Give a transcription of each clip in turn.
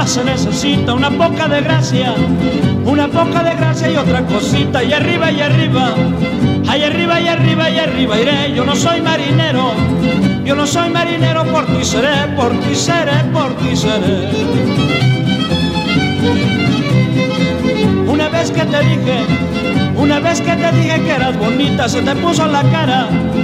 se necesita una poca de gracia y otra cosita. Y arriba, y arriba, ay arriba, y arriba, y arriba iré. Yo no soy marinero, yo no soy marinero, por ti seré, por ti seré, por ti seré. Una vez que te dije que eras bonita, se te puso la cara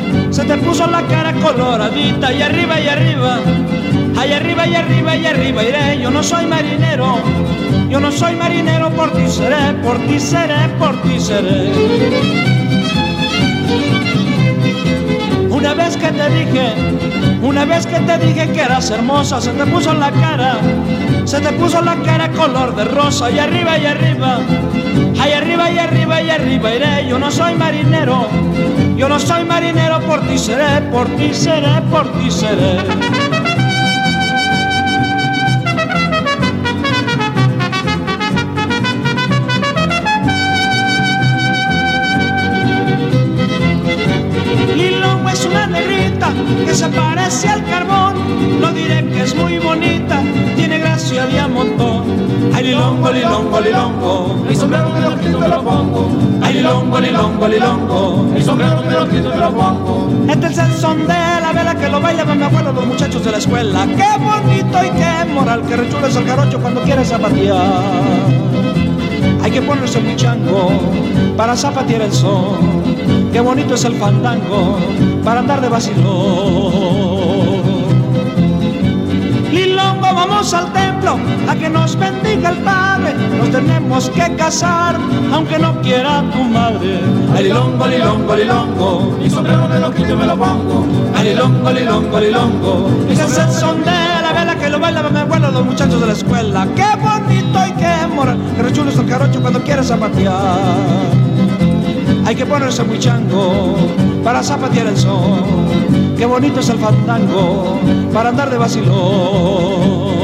coloradita. Y arriba, y arriba, ay arriba, y arriba, y arriba iré. Yo no soy marinero, yo no soy marinero, por ti seré, por ti seré, por ti seré. Una vez que te dije que eras hermosa, se te puso la cara color de rosa. Y arriba, y arriba, ay arriba, y arriba, y arriba iré. Yo no soy marinero, yo no soy marinero, por ti seré, por ti seré, por ti seré. Lilongo es una negrita que se parece al carbón, no diré que es muy bonita, tiene gracia de a montón. Ay lilongo, lilongo, lilongo, mi sombrero me lo quito y me lo pongo. ay lilongo, lilongo, lilongo, Mi sombrero me lo quito y me lo pongo. este es el son de la vela que lo bailan mi abuelo, los muchachos de la escuela. Qué bonito y qué moral, que rechules el jarocho cuando quieres zapatear. Hay que ponerse muy chango para zapatear el son. Qué bonito es el fandango para andar de vacilón. Lilongo, vamos al templo a que nos bendiga el Padre. Nos tenemos que casar aunque no quiera tu madre. Ay lilongo, lilongo, lilongo, mi sombrero me lo quito y me lo pongo. Ay lilongo, lilongo, lilongo, ese es el son de la vela que lo baila mi abuelo, los muchachos de la escuela. Qué bonito y qué moral, que rechules el jarocho cuando quieres zapatear. Hay que ponerse muy chango para zapatear el son. Qué bonito es el fandango para andar de vacilón.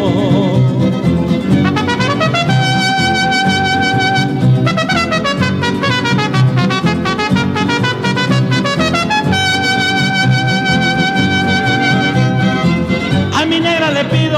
A mi negra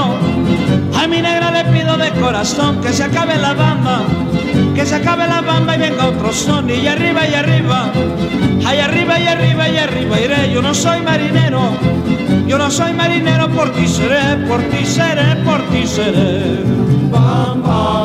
le pido de corazón que se acabe la bamba, que se acabe la bamba y venga otro son. Y arriba, y arriba, ay arriba, y arriba, y arriba iré. Yo no soy marinero, yo no soy marinero, por ti seré, por ti seré, por ti seré. Bamba.